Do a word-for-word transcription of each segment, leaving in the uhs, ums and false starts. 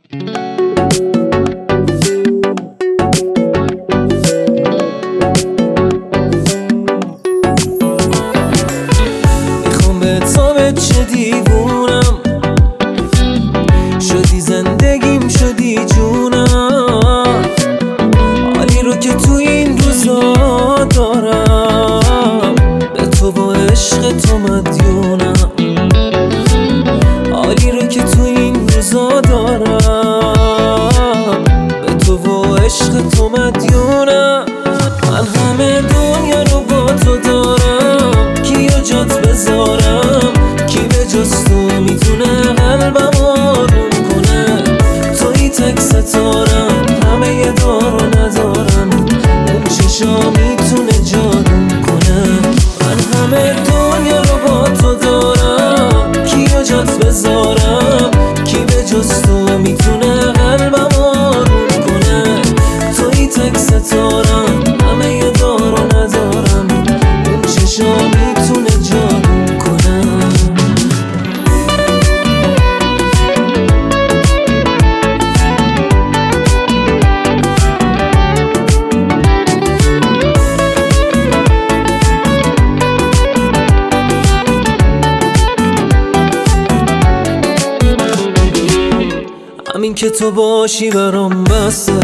میخوام به تو بچه دیوونم، شدی زندگیم شدی جونم، حالی رو که تو این روزا دارم به تو با عشق تو مدیونم، حالی رو که تو این روزا دارم به تو با عشق تو مدیونم. من همه دنیا رو با تو دارم، کیو جات بذارم؟ کی به جز تو میتونه قلبم آروم کنه؟ توی تک ستارم، همه یه دار و ندارم، اون چشا میتونه جادوم کنه. من همه دنیا رو با تو دارم، کیو جات بذارم؟ کی به جز تو میتونه قلبم آروم کنه؟ توی تک ستارم، همه یه دار و ندارم، اون چشا میتونه جادوم کنه. همین که تو باشی برام بسه،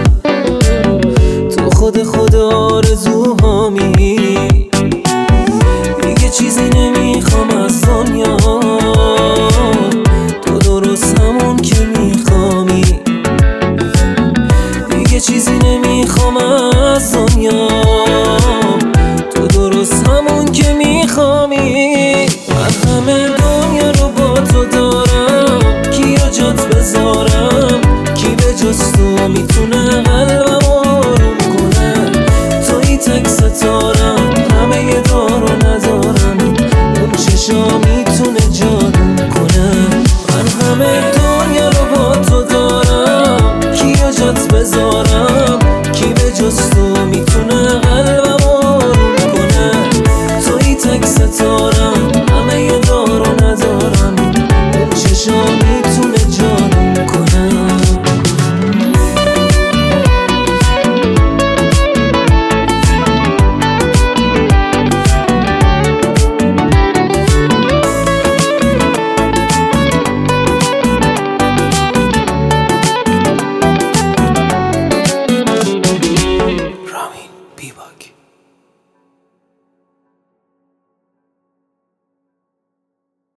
تو خود خود آرزوهامی، دیگه چیزی نمیخوام از دنیا، تو درست همون که میخوامی، دیگه چیزی نمیخوام از دنیا، تو درست همون که میخوامی. من همه دنیا رو با تو دارم، کیو جات بذارم؟ کی به جز تو میتونه